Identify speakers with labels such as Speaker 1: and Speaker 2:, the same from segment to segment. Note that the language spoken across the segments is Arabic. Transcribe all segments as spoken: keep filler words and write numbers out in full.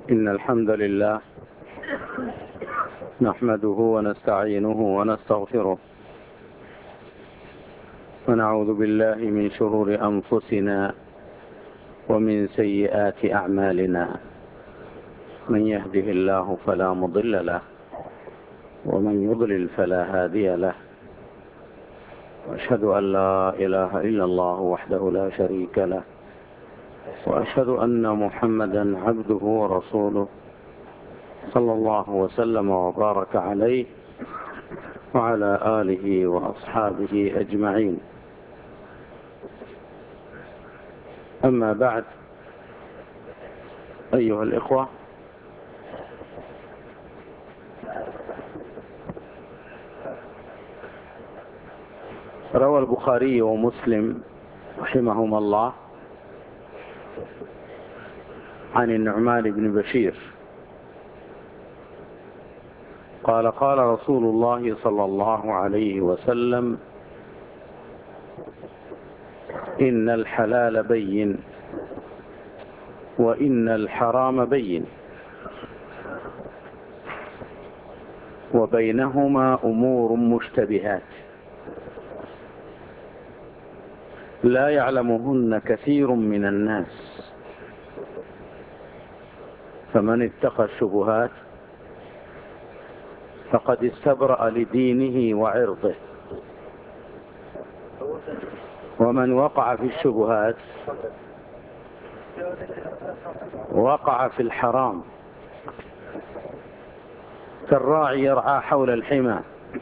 Speaker 1: إن الحمد لله نحمده ونستعينه ونستغفره ونعوذ بالله من شرور أنفسنا ومن سيئات أعمالنا. من يهده الله فلا مضل له ومن يضلل فلا هادي له، وأشهد أن لا إله إلا الله وحده لا شريك له، وأشهد أن محمدا عبده ورسوله صلى الله وسلم وبارك عليه وعلى آله وأصحابه أجمعين. أما بعد، أيها الإخوة، روى البخاري ومسلم رحمهما الله عن النعمان بن بشير قال: قال رسول الله صلى الله عليه وسلم: إن الحلال بين وإن الحرام بين وبينهما أمور مشتبهات لا يعلمهن كثير من الناس، فمن اتقى الشبهات فقد استبرأ لدينه وعرضه، ومن وقع في الشبهات وقع في الحرام، كالراعي يرعى حول الحمى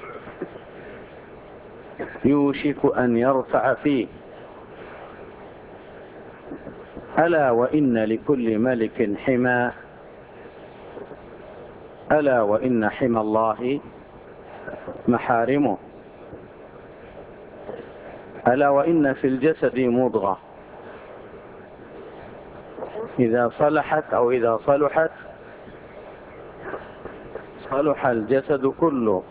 Speaker 1: يوشك أن يرتع فيه. ألا وإن لكل ملك حمى، ألا وإن حمى الله محارمه، ألا وإن في الجسد مضغة إذا صلحت أو إذا صلحت صلح الجسد كله،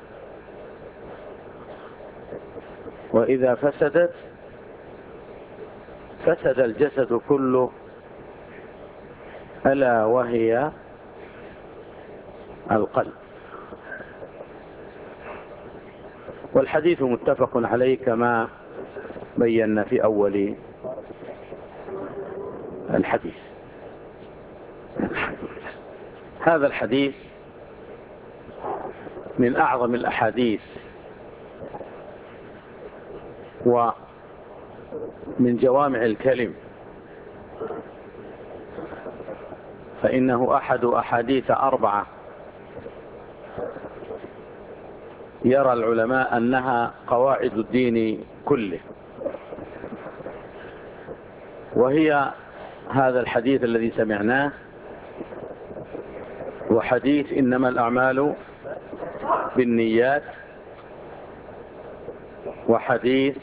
Speaker 1: وإذا فسدت فسد الجسد كله، ألا وهي القلب. والحديث متفق عليه كما بينا في أول الحديث. هذا الحديث من أعظم الأحاديث ومن جوامع الكلم، فإنه أحد أحاديث أربعة يرى العلماء أنها قواعد الدين كله، وهي هذا الحديث الذي سمعناه، وحديث إنما الأعمال بالنيات، وحديث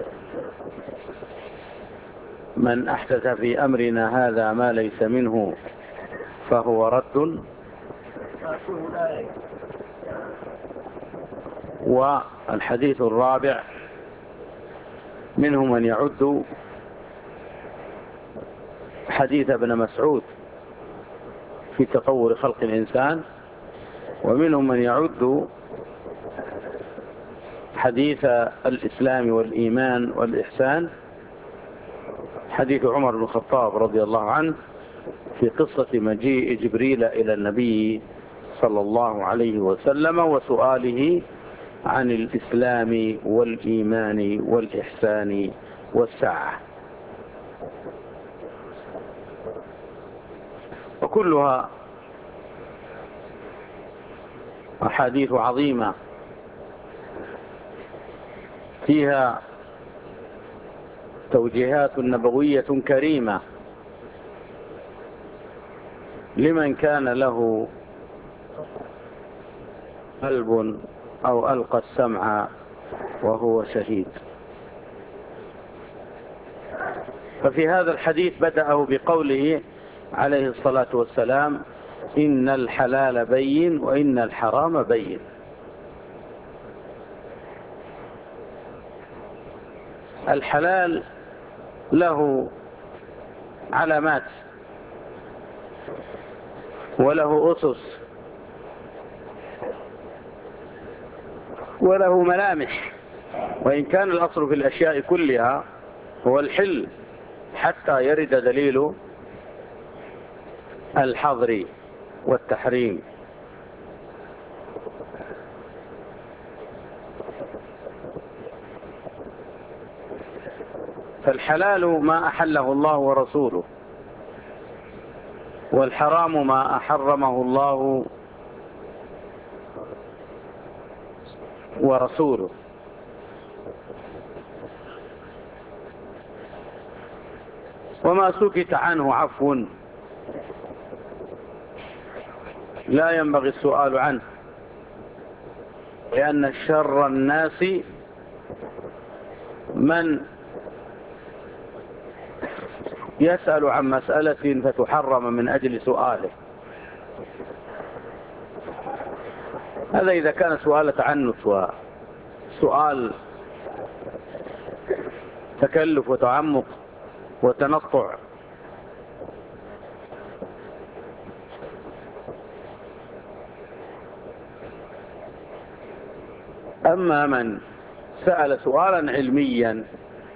Speaker 1: من أحدث في أمرنا هذا ما ليس منه فهو رد، والحديث الرابع منهم من يعد حديث ابن مسعود في تطور خلق الإنسان، ومنهم من يعد حديث الإسلام والإيمان والإحسان حديث عمر بن الخطاب رضي الله عنه في قصة مجيء جبريل إلى النبي صلى الله عليه وسلم وسؤاله عن الإسلام والإيمان والإحسان والساعة، وكلها أحاديث عظيمة فيها توجيهات نبوية كريمة لمن كان له قلب أو ألقى السمع وهو شهيد. ففي هذا الحديث بدأه بقوله عليه الصلاة والسلام: إن الحلال بين وإن الحرام بين. الحلال له علامات وله أسس وله ملامح، وإن كان الأصل في الأشياء كلها هو الحل حتى يرد دليل الحظر والتحريم. فالحلال ما أحله الله ورسوله، والحرام ما أحرمه الله ورسوله. وما سكت عنه عفو لا ينبغي السؤال عنه، لأن شر الناس من يسأل عن مسألة فتحرم من أجل سؤاله. هذا إذا كان سؤال تعنت وسؤال تكلف وتعمق وتنطع. أما من سأل سؤالا علميا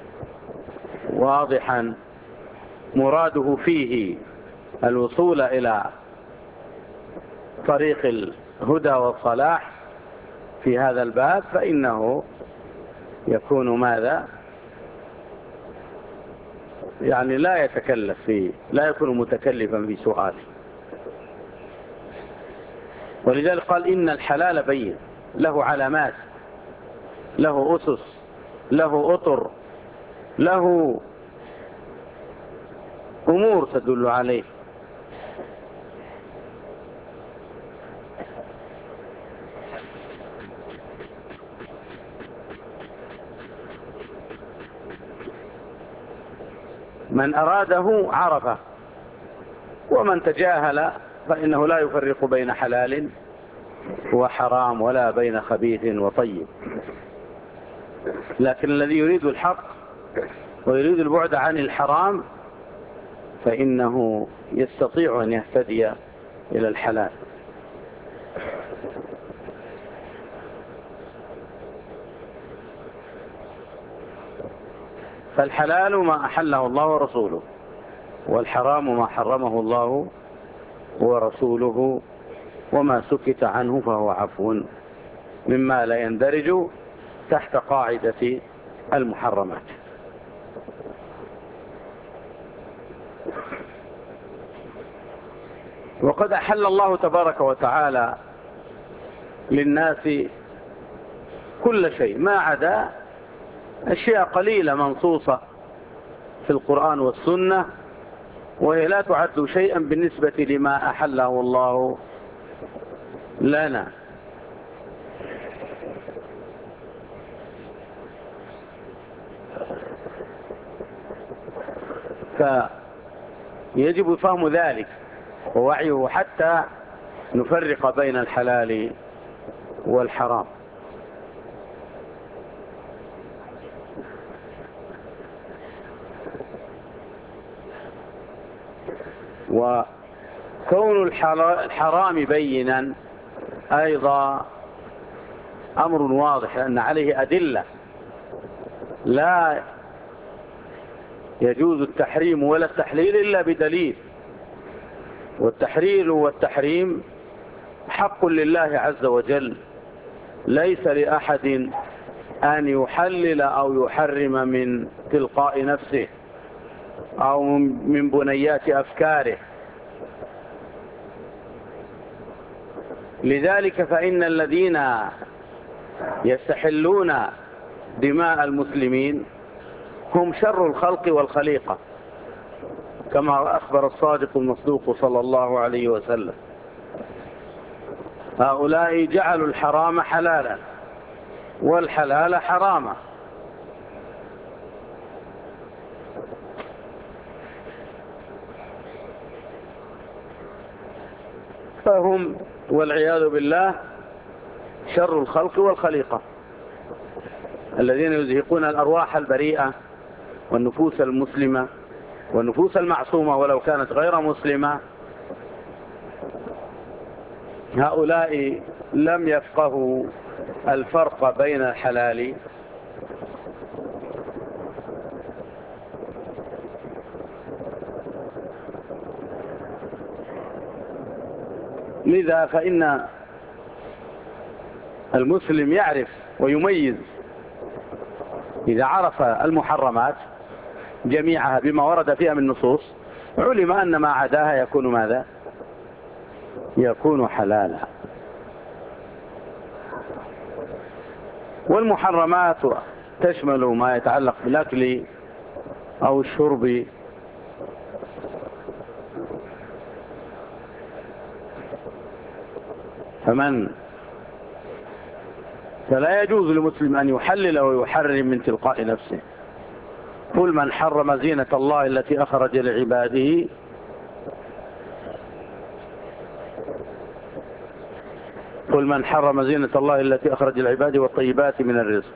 Speaker 1: واضحا مراده فيه الوصول إلى طريق الهدى والصلاح في هذا الباب، فإنه يكون ماذا؟ يعني لا يتكلف فيه، لا يكون متكلفا في سؤاله. ولذلك قال إن الحلال بين، له علامات، له أسس، له أطر، له أمور تدل عليه. من أراده عرفه، ومن تجاهل فإنه لا يفرق بين حلال وحرام ولا بين خبيث وطيب. لكن الذي يريد الحق ويريد البعد عن الحرام فإنه يستطيع أن يهتدي إلى الحلال. فالحلال ما أحله الله ورسوله، والحرام ما حرمه الله ورسوله، وما سكت عنه فهو عفو مما لا يندرج تحت قاعدة المحرمات. وقد أحل الله تبارك وتعالى للناس كل شيء ما عدا أشياء قليلة منصوصة في القرآن والسنة، وهي لا تعد شيئا بالنسبة لما أحله الله لنا. فيجب فهم ذلك ووعيه حتى نفرق بين الحلال والحرام. وكون الحرام بينا أيضا أمر واضح، لأن عليه أدلة. لا يجوز التحريم ولا التحليل إلا بدليل، والتحليل والتحريم حق لله عز وجل، ليس لأحد أن يحلل أو يحرم من تلقاء نفسه أو من بنيات أفكاره. لذلك فإن الذين يستحلون دماء المسلمين هم شر الخلق والخليقة، كما أخبر الصادق المصدوق صلى الله عليه وسلم: هؤلاء جعلوا الحرام حلالا والحلال حراما. فهم والعياذ بالله شر الخلق والخليقة، الذين يزهقون الأرواح البريئة والنفوس المسلمة والنفوس المعصومة ولو كانت غير مسلمة هؤلاء لم يفقهوا الفرق بين الحلال لذا فإن المسلم يعرف ويميز إذا عرف المحرمات جميعها بما ورد فيها من نصوص، علم أن ما عداها يكون ماذا؟ يكون حلالا. والمحرمات تشمل ما يتعلق بالأكل أو الشرب فمن فلا يجوز للمسلم أن يحلل ويحرم من تلقاء نفسه. قل من حرم زينة الله التي أخرج لعباده قل من حرم زينة الله التي أخرج لعباده والطيبات من الرزق.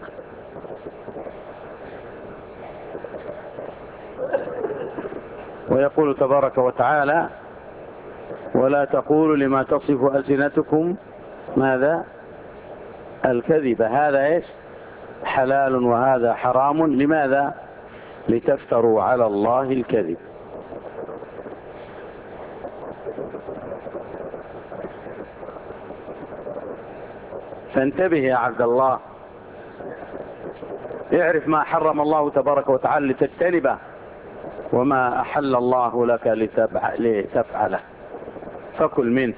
Speaker 1: ويقول تبارك وتعالى ولا تقولوا لما تصف ألسنتكم ماذا؟ الكذب. هذا إيش؟ حلال وهذا حرام. لماذا؟ لتفتروا على الله الكذب. فانتبه يا عبد الله، اعرف ما حرم الله تبارك وتعالى لتجتنبه وما أحل الله لك لتفعله، فكل منه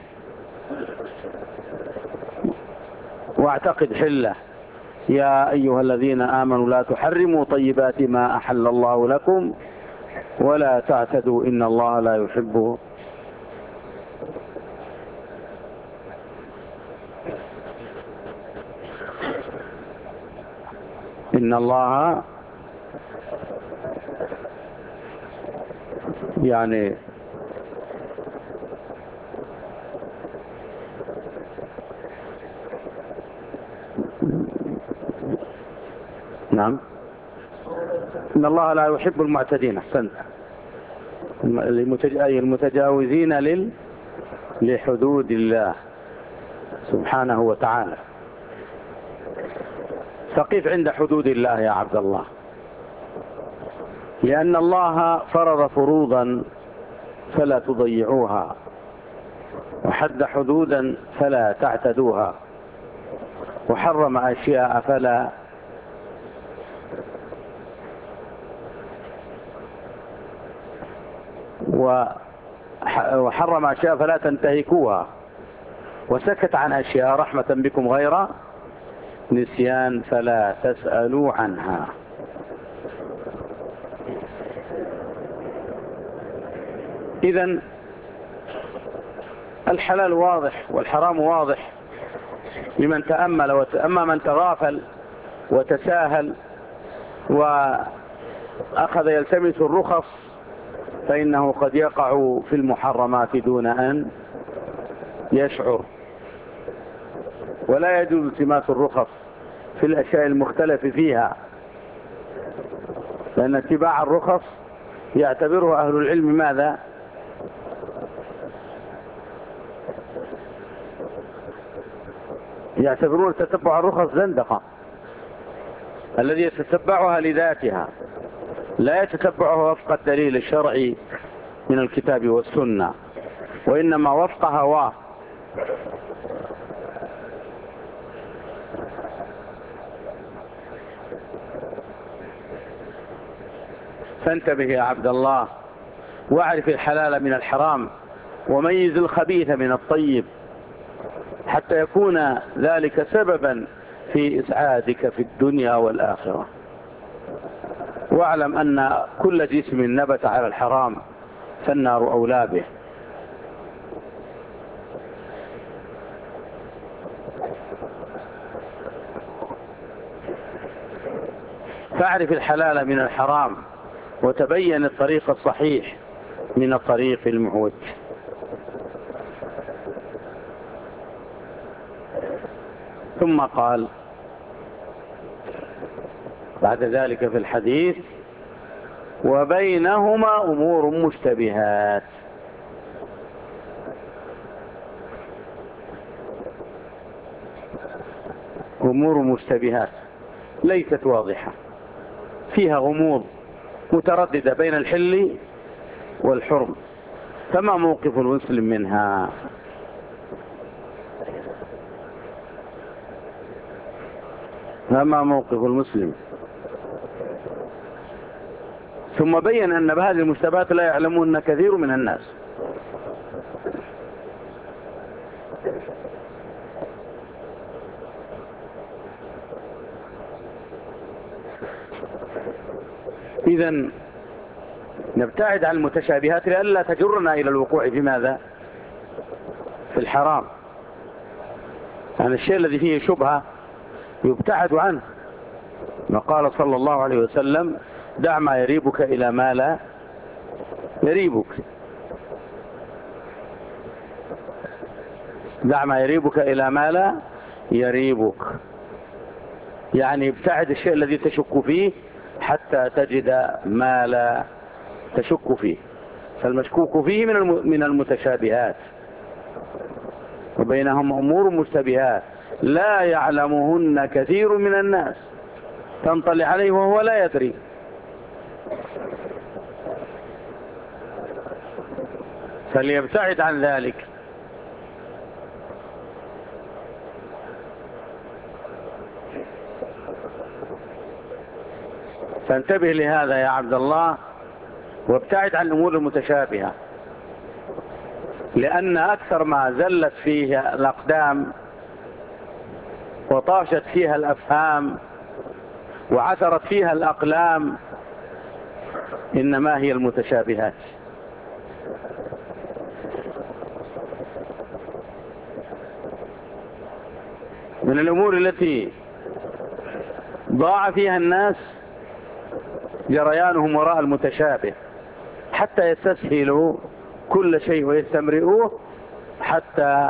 Speaker 1: واعتقد حله. يا أيها الذين آمنوا لا تحرموا طيبات ما أحل الله لكم ولا تعتدوا إن الله لا يحبه. إن الله يعني نعم إن الله لا يحب المعتدين. أحسنت. المتجاوزين لل... لحدود الله سبحانه وتعالى. فقف عند حدود الله يا عبد الله، لأن الله فرض فروضا فلا تضيعوها وحد حدودا فلا تعتدوها وحرم أشياء فلا وحرم أشياء فلا تنتهكوها وسكت عن أشياء رحمة بكم غير نسيان فلا تسألوا عنها. إذن الحلال واضح والحرام واضح لمن تأمل، وأما من تغافل وتساهل وأخذ يلتمس الرخص فإنه قد يقع في المحرمات دون أن يشعر. ولا يجوز التماس الرخص في الأشياء المختلف فيها، لأن اتباع الرخص يعتبره أهل العلم ماذا؟ يعتبرون تتبع الرخص زندقة. الذي يتتبعها لذاتها لا يتتبعها وفق الدليل الشرعي من الكتاب والسنة، وإنما وفق هواه. فانتبه يا عبد الله واعرف الحلال من الحرام وميز الخبيث من الطيب حتى يكون ذلك سببا في إسعادك في الدنيا والآخرة. واعلم أن كل جسم نبت على الحرام فالنار أولى به. فاعرف الحلال من الحرام وتبين الطريق الصحيح من الطريق المعوج. ثم قال بعد ذلك في الحديث وبينهما أمور مشتبهات. أمور مشتبهات ليست واضحة، فيها غموض مترددة بين الحل والحرم، فما موقف المسلم منها؟ فما موقف المسلم؟ ثم بين أن بهذه المشتبهات لا يعلمون كثير من الناس. إذن نبتعد عن المتشابهات لئلا تجرنا إلى الوقوع في ماذا؟ في الحرام. يعني الشيء الذي فيه شبهة يبتعد عنه، ما قال صلى الله عليه وسلم: دع ما يريبك إلى ما لا يريبك. دع ما يريبك إلى ما لا يريبك، يعني ابتعد الشيء الذي تشك فيه حتى تجد ما لا تشك فيه. فالمشكوك فيه من المتشابهات، وبينهم أمور مشتبهات لا يعلمهن كثير من الناس، تنطلع عليه وهو لا يدري. فليبتعد عن ذلك. فانتبه لهذا يا عبد الله، وابتعد عن الأمور المتشابهة، لأن أكثر ما زلت فيه الأقدام وطاشت فيها الأفهام وعثرت فيها الأقلام إنما هي المتشابهات. من الأمور التي ضاع فيها الناس جريانهم وراء المتشابه حتى يستسهلوا كل شيء ويستمرئوه حتى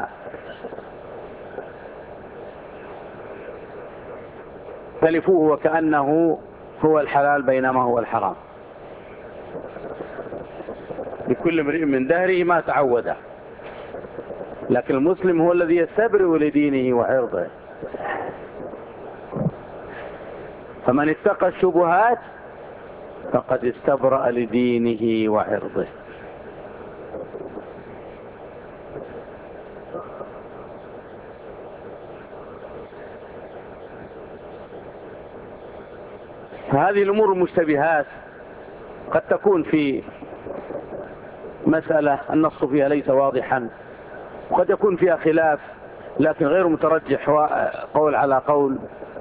Speaker 1: تلفوه وكأنه هو الحلال بينما هو الحرام. لكل امرئ من دهره ما تعوده، لكن المسلم هو الذي يستبرئ لدينه وعرضه. فمن اتقى الشبهات فقد استبرأ لدينه وعرضه. هذه الأمور المشتبهات قد تكون في مسألة النص فيها ليس واضحا، وقد يكون فيها خلاف لكن غير مترجح قول على قول.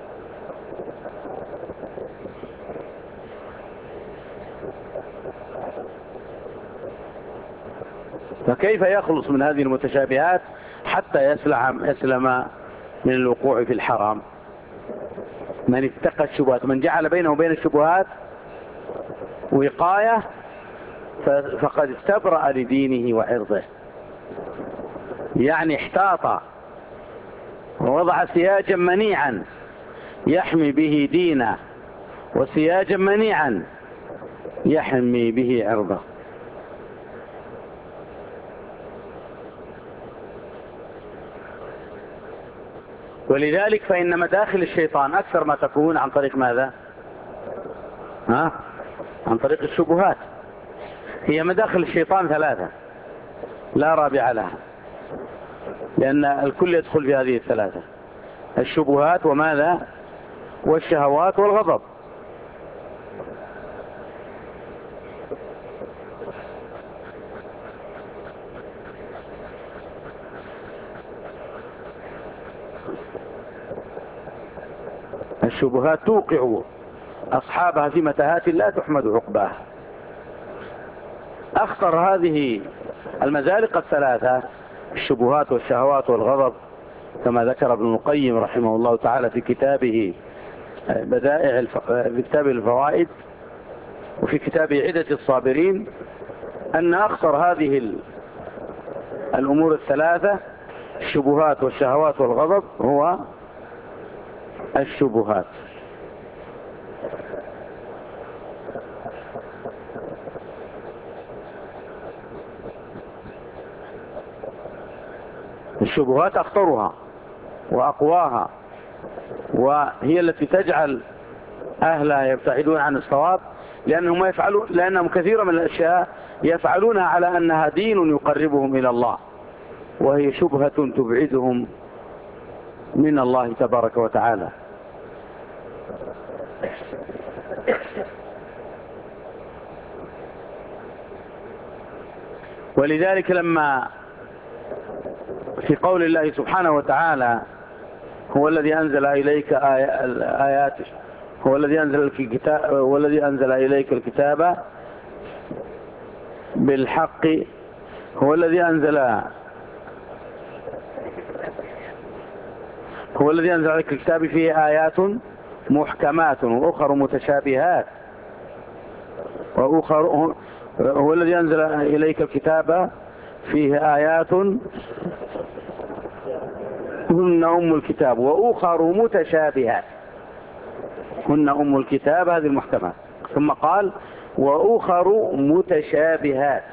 Speaker 1: فكيف يخلص من هذه المتشابهات حتى يسلم, يسلم من الوقوع في الحرام؟ من اتقى الشبهات، من جعل بينه وبين الشبهات وقاية فقد استبرأ لدينه وعرضه، يعني احتاط ووضع سياجا منيعا يحمي به دينه وسياجا منيعا يحمي به عرضه. ولذلك فإن مداخل الشيطان أكثر ما تكون عن طريق ماذا؟ ها؟ عن طريق الشبهات. هي مداخل الشيطان ثلاثة لا رابع لها، لأن الكل يدخل في هذه الثلاثة: الشبهات وماذا؟ والشهوات والغضب. الشبهات توقع أصحابها في متاهات لا تحمد عقباها. أخطر هذه المزالق الثلاثة الشبهات والشهوات والغضب، كما ذكر ابن القيم رحمه الله تعالى في كتابه بدائع الف... في كتاب الفوائد وفي كتاب عدة الصابرين، أن أخطر هذه ال... الأمور الثلاثة الشبهات والشهوات والغضب هو الشبهات. الشبهات أخطرها وأقواها وهي التي تجعل أهلها يبتعدون عن الصواب، لأنهم يفعلون لأنهم كثيرا من الأشياء يفعلونها على أنها دين يقربهم إلى الله، وهي شبهة تبعدهم من الله تبارك وتعالى. ولذلك لما في قول الله سبحانه وتعالى هو الذي أنزل إليك آيات هو الذي أنزل الكتاب هو الذي أنزل إليك الكتاب بالحق هو الذي أنزل هو الذي أنزل عليك الكتاب فيه آيات محكمات وأخر متشابهات وأخر هو الذي أنزل إليك الكتاب فيه آيات هن أم الكتاب وأخر متشابهات، هن أم الكتاب هذه المحكمات، ثم قال وأخر متشابهات.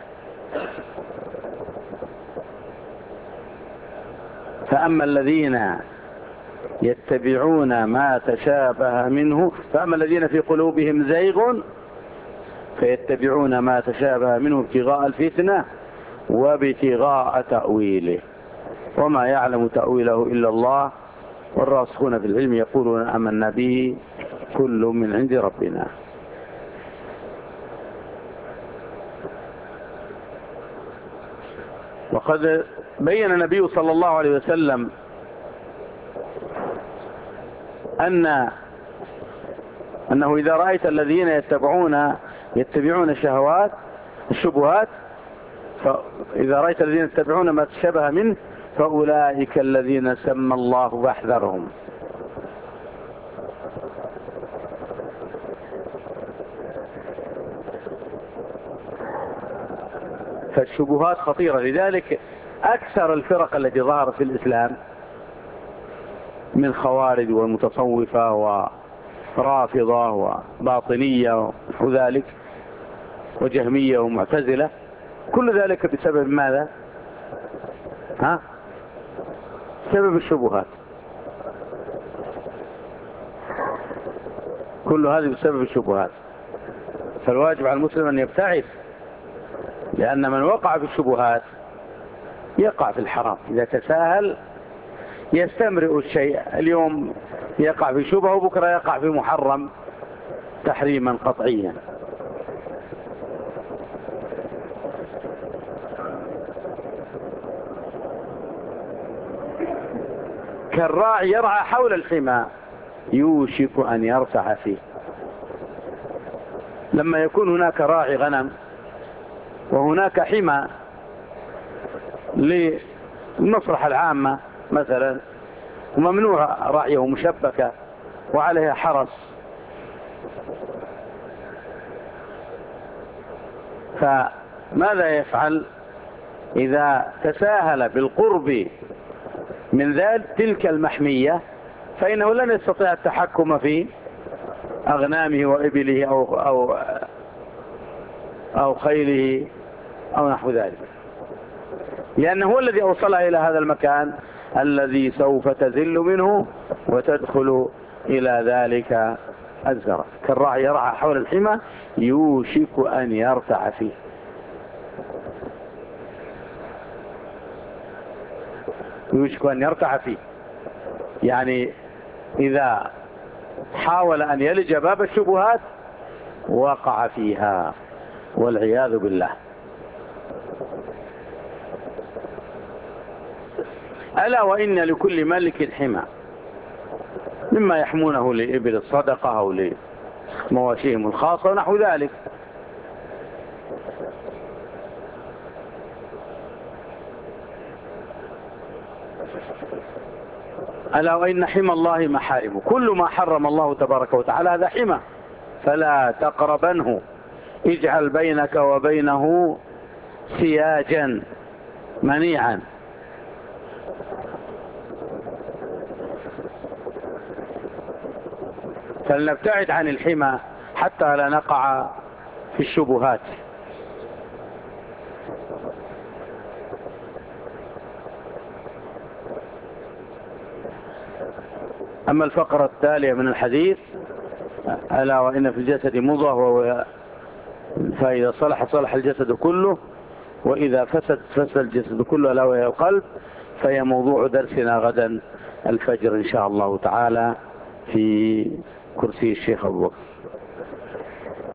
Speaker 1: فأما الذين يتبعون ما تشابه منه فأما الذين في قلوبهم زيغ فيتبعون ما تشابه منه ابتغاء الفتنة وابتغاء تأويله وما يعلم تأويله إلا الله والراسخون في العلم يقولون آمنا به كل من عند ربنا. وقد بين النبي صلى الله عليه وسلم أن أنه إذا رأيت الذين يتبعون يتبعون الشهوات الشبهات فإذا رأيت الذين يتبعون ما تشابه منه فأولئك الذين سمى الله فاحذرهم. فالشبهات خطيرة، لذلك أكثر الفرق التي ظهرت في الإسلام من خوارج والمتصوفة ورافضة وباطنية وذلك وجهمية ومعتزلة، كل ذلك بسبب ماذا؟ ها؟ بسبب الشبهات، كل هذه بسبب الشبهات. فالواجب على المسلم أن يبتعد، لأن من وقع في الشبهات يقع في الحرام. إذا تساهل يستمرئ الشيء، اليوم يقع في شبهه وبكرة يقع في محرم تحريما قطعيا. كالراعي يرعى حول الحمى يوشك أن يرتع فيه. لما يكون هناك راعي غنم وهناك حمى للمصلحة العامة مثلا وممنوع رعيه مشبكة وعليها حرس، فماذا يفعل إذا تساهل بالقرب من ذلك تلك المحمية؟ فإنه لن يستطيع التحكم في أغنامه وإبله أو, أو, أو خيله أو نحو ذلك، لأنه هو الذي أوصلها إلى هذا المكان الذي سوف تزل منه وتدخل إلى ذلك الزرع. كالراعي يرعى حول الحمى يوشك أن يرتع فيه. يوشك أن يرتع فيه يعني إذا حاول أن يلج باب الشبهات وقع فيها والعياذ بالله. ألا وإن لكل ملك حمى مما يحمونه لإبل الصدقة أو لمواشيهم الخاصة ونحو ذلك. ألا وإن حمى الله محارمه، كل ما حرم الله تبارك وتعالى هذا حمى فلا تقربنه، اجعل بينك وبينه سياجا منيعا. فلنبتعد عن الحمى حتى لا نقع في الشبهات. أما الفقرة التالية من الحديث ألا وإن في الجسد مضغة وهو فإذا صلح صلح الجسد كله وإذا فسد فسد الجسد كله ألا وهي القلب، فهي موضوع درسنا غدا الفجر إن شاء الله تعالى في كرسي الشيخ أبو بكر.